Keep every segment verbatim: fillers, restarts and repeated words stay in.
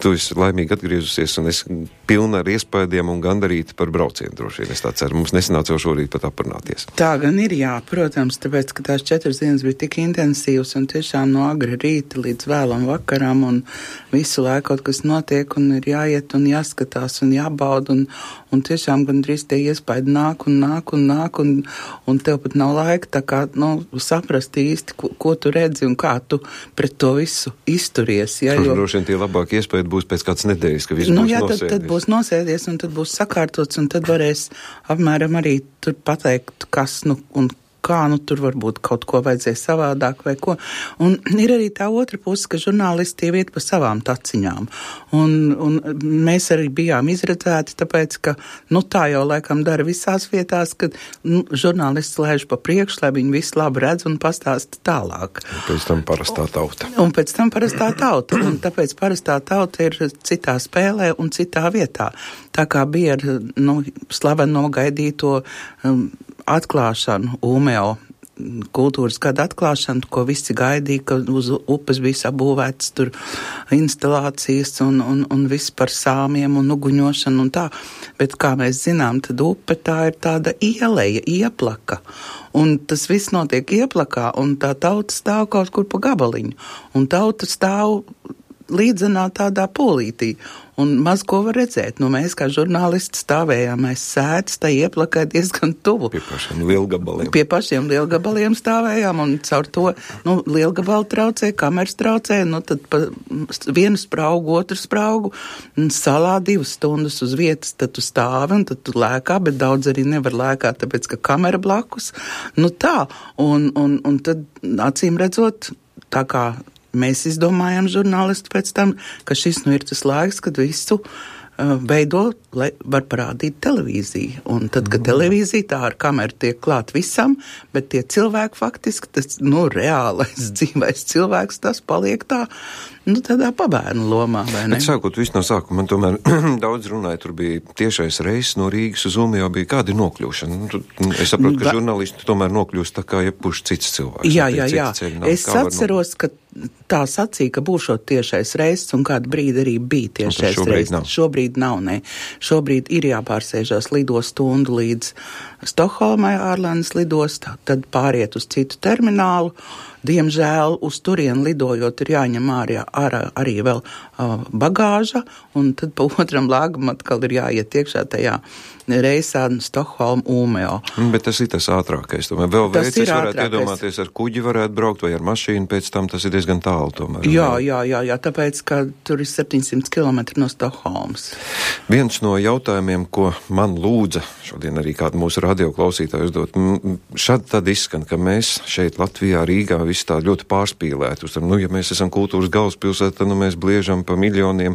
tu esi laimīgi atgriezusies un es pilna ar iespējām un gandarīti par braucienu droši vien. Es tā ceru, mums nesanāca jau šorīt pat aprunāties. Tā gan ir, jā, protams, tāpēc, ka tās četras dienas bija tik intensīvas un tiešām no agri rīta līdz vēlam vakaram un visu laiku kaut kas notiek un ir jāiet un jāskatās un jābauda un, un tiešām gandrīz tie iespēja nāk un nāk un nāk un, un tev pat nav laika tā kā, nu, saprast īsti, ko, ko tu redzi un kā tu pret to visu izturies. Ja, jo... Droši vien tie labākie iespēja būs pēc kāds nedēļas, ka viss nu, būs jā, nosēdies. Tad, tad būs nosēdies un tad būs sakārtots un tad varēs apmēram arī tur pateikt, kas nu un kā, nu tur varbūt kaut ko vajadzēja savādāk vai ko. Un ir arī tā otra puse, ka žurnālisti tie iet pa savām taciņām. Un, un mēs arī bijām izredzēti, tāpēc, ka, nu tā jau laikam dara visās vietās, ka nu, žurnālisti lēž pa priekšu, lai viņi visu labi redz un pastāsta tālāk. Un pēc tam parastā tauta. Un pēc tam parastā tauta. Un tāpēc parastā tauta ir citā spēlē un citā vietā. Tā kā bija ar, nu, slaveno gaidīto um, atklāšanu, Umeo kultūras gada atklāšanu, ko visi gaidīja, ka uz upes bija sabūvētas tur instalācijas un, un, un viss par sāmiem un uguņošanu un tā. Bet, kā mēs zinām, tad upe tā ir tāda ieleja, ieplaka. Un tas viss notiek ieplakā, un tā tauta stāv kaut kur pa gabaliņu. Un tauta stāv līdzenā tādā polītī. Un maz ko var redzēt. Nu, mēs kā žurnālisti stāvējām aiz sētas, tā ieplakai diezgan tuvu. Pie pašiem lielgabaliem. Pie pašiem lielgabaliem stāvējām, un caur to, nu, lielgabali traucē, kameras traucē, nu, tad pa vienu spraugu, otru spraugu, salā divas stundas uz vietas, tad tu stāvi, un tad tu lēkā, bet daudz arī nevar lēkāt, tāpēc, ka kamera blakus. Nu, tā, un, un, un tad, acīm redzot, tā kā mēs izdomājām žurnālisti pēc tam, ka šis nu ir tas laiks, kad visu uh, veido, lai var parādīt televīziju. Un tad, kad televīzija tā ar kameru tiek klāt visam, bet tie cilvēki faktiski, tas, nu, reālais dzīvais cilvēks, tas paliek tā, nu, tādā pabērnu lomā, vai ne? Bet sākot visu no sākuma, man tomēr daudz runāja, tur bija tiešais reiss no Rīgas uz Umeo, bija kāda nokļūšana. Nu, tu, es saprotu, ka žurnālisti tomēr nokļūst tā kā jebkurš cits cilvēks. Jā, jā, jā. Es atceros, ka tā sacīja, ka būšot tiešais reiss, un kādu brīdi arī bija tiešais reiss. Šobrīd nav, ne. Šobrīd ir jāpārsēžās lidostundu līdz Stokholmai ārlandes lidostā, tad pāriet uz citu terminālu. Diemžēl uz turien lidojot ir jāņem ārā, ārā arī vēl uh, bagāža, un tad pa otram lāgam atkal ir jāiet iekšā tajā reisā Stokholm Umeo. Bet tas ir tas ātrākais. Tomēr vēl veids, es varētu ātrākais. Iedomāties, ar kuģi varētu braukt vai ar mašīnu, pēc tam tas ir diezgan tālu tomēr. Jā, jā, jā, jā, tāpēc, ka tur ir septiņsimt kilometri no Stokholmas. Viens no jautājumiem, ko man lūdza šodien arī kādu mūsu radioklausītāju uzdot, šad tad izskan, ka mēs šeit Latvijā, Rīgā viss tā ļoti pārspīlēt. Uz tam, nu, ja mēs esam kultūras galvaspilsēta, tad nu, mēs bliežam pa miljoniem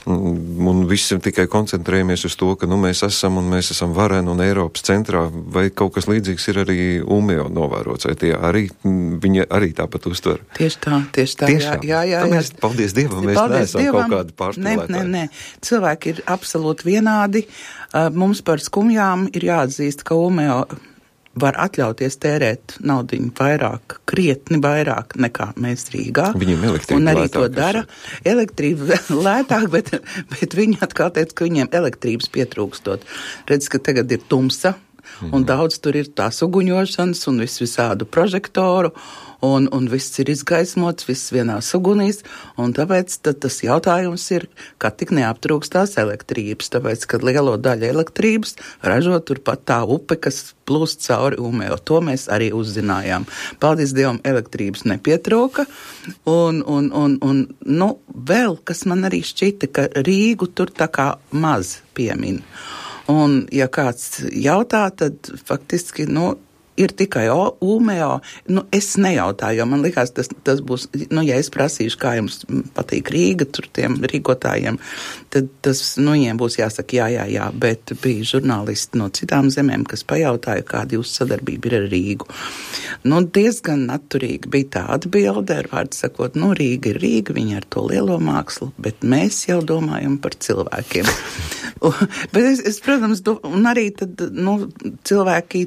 un visi tikai koncentrējamies uz to, ka nu, mēs esam un mēs esam vareni un Eiropas centrā, vai kaut kas līdzīgs ir arī Umeo novērots, vai tie arī, viņi arī tāpat uztver? Tieši tā, tieši tā, Tiešām. jā, jā, jā. Mēs, paldies Dievam, mēs paldies neesam Dievam. Kaut kādi pārspīlētāji. Nē, nē, nē, cilvēki ir absolūti vienādi. Mums par skumjām ir jāatzīst, ka Umeo var atļauties tērēt naudiņu vairāk, krietni vairāk nekā mēs Rīgā. Viņiem elektrība un arī lētāk, to dara. Elektrība lētāk, bet, bet viņi atkal teica, ka viņiem elektrības pietrūkstot. Redz, ka tagad ir tumsa, mm-hmm. un daudz tur ir tās uguņošanas un visu visādu prožektoru, un, un viss ir izgaismots, viss vienās ugunīs, un tāpēc tad tas jautājums ir, kā tik neaptrūkstās elektrības, tāpēc, kad lielo daļu elektrības ražo turpat tā upe, kas plūst cauri Umeo. To mēs arī uzzinājām. Paldies Dievam, elektrības nepietrūka, un, un, un, un, nu, vēl, kas man arī šķita, ka Rīgu tur tā kā maz piemin. Un, ja kāds jautā, tad faktiski, nu, ir tikai Umeo. Nu, es nejautāju, jo man likās, tas, tas būs, nu, ja es prasīšu, kā jums patīk Rīga, tur tiem rīkotājiem, tad tas, nu, viņiem būs jāsaka jā, jā, jā, bet bija žurnālisti no citām zemēm, kas pajautāja, kāda jūsu sadarbība ir ar Rīgu. Nu, diezgan naturīgi bija tā atbilde, ar vārdu sakot, nu, Rīga ir Rīga, viņa ar to lielo mākslu, bet mēs jau domājam par cilvēkiem. Bet es, es protams, do, un arī tad, nu, cilvēki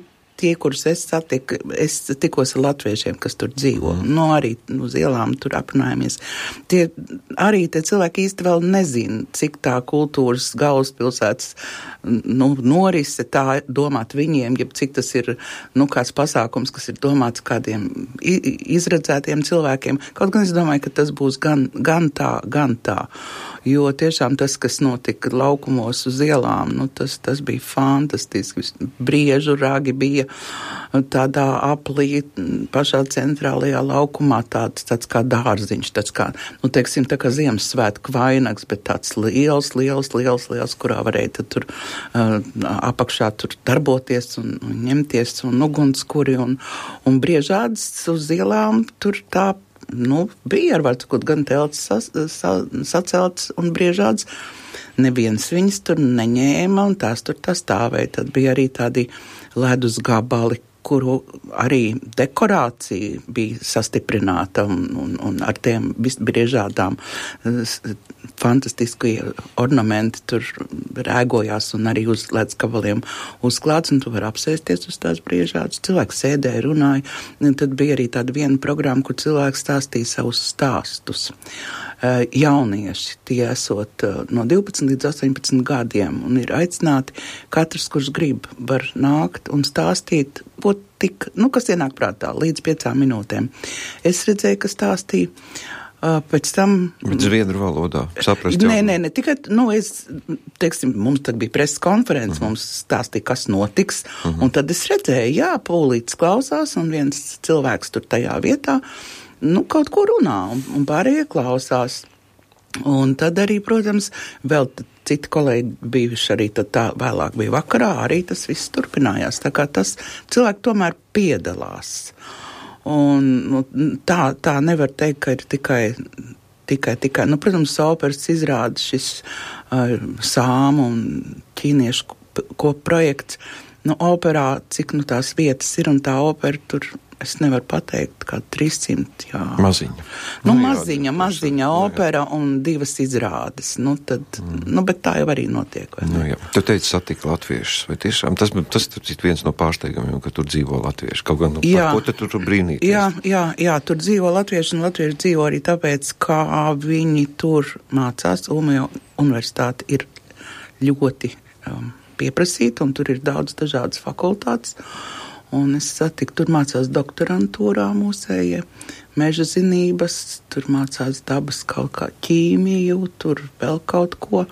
tie, kurus es satiku, es tikos ar latviešiem, kas tur dzīvo, mm. no arī uz ielām tur aprunājamies. Tie, arī tie cilvēki īsti vēl nezin, cik tā kultūras galvaspilsētas nu, norise tā domāt viņiem, ja cik tas ir, nu, kāds pasākums, kas ir domāts kādiem izredzētiem cilvēkiem. Kaut gan es domāju, ka tas būs gan, gan tā, gan tā. Jo tiešām tas, kas notika laukumos uz ielām, nu, tas, tas bija fantastiski. Briežu ragi bija tādā aplī, pašā centrālajā laukumā, tāds, tāds kā dārziņš, tāds kā, nu, teiksim, tā kā Ziemassvētku vainags, bet tāds liels, liels, liels, liels, kurā varēja tad tur uh, apakšā tur darboties un, un ņemties un ugunskuri un, un briežādas uz ielām tur tā. Nu, bija ar vārdu, kaut gan telts sa, sa, sacelts un briežāds. Neviens viņas tur neņēma un tās tur tā stāvēja. Tad bija arī tādi ledus gabali, kuru arī dekorācija bija sastiprināta un, un, un ar tiem briežādām fantastiski ornamenti tur rēgojās un arī uz ledus gabaliem uzklāts, un tu var apsēsties uz tās briežādas. Cilvēki sēdēja, runāja. Tad bija arī tāda viena programma, kur cilvēki stāstīja savus stāstus. Jaunieši, tie esot no divpadsmit līdz astoņpadsmit gadiem, un ir aicināti katrs, kurš grib, var nākt un stāstīt, būt tik, nu, kas ienāk prātā, līdz piecām minūtēm. Es redzēju, ka stāstīja uh, pēc tam... Bet zviedru valodā, saprast jau. Nē, nē, ne tikai, nu, es, teiksim, mums tad bija preses konferences, uh-huh. mums stāstīja, kas notiks, uh-huh. un tad es redzēju, jā, pūlītis klausās, un viens cilvēks tur tajā vietā, nu, kaut ko runā, un, un pārējie klausās. Un tad arī, protams, vēl citi kolēģi bijuši arī tad tā vēlāk bija vakarā, arī tas viss turpinājās. Tā kā tas cilvēki tomēr piedalās. Un nu, tā, tā nevar teikt, ka ir tikai, tikai, tikai, nu, protams, operas izrāda šis uh, sāmu un ķīniešu kopprojekts. Nu, operā, cik nu tās vietas ir, un tā opera tur, es nevaru pateikt, kā trīssimt, jā. Maziņa. Nu, nu maziņa, jā, maziņa opera jā. Un divas izrādes. Nu, tad, mm. nu, bet tā jau arī notiek, vai ne? Nu, jā. Tu teici, satika latviešus, vai tiešām? Tas, tas ir viens no pārsteigumiem, ka tur dzīvo latvieši. Kaut gan, nu, par ko te tur brīnīties? Jā, jā, jā, tur dzīvo latvieši, un latvieši dzīvo arī tāpēc, kā viņi tur mācās. Ulmija universitāte ir ļoti um, pieprasīta, un tur ir daudz dažādas fakultātes. Un es satiku, tur mācās doktorantūrā mūsējie meža zinības, tur mācās dabas kaut kā ķīmiju, tur vēl kaut ko.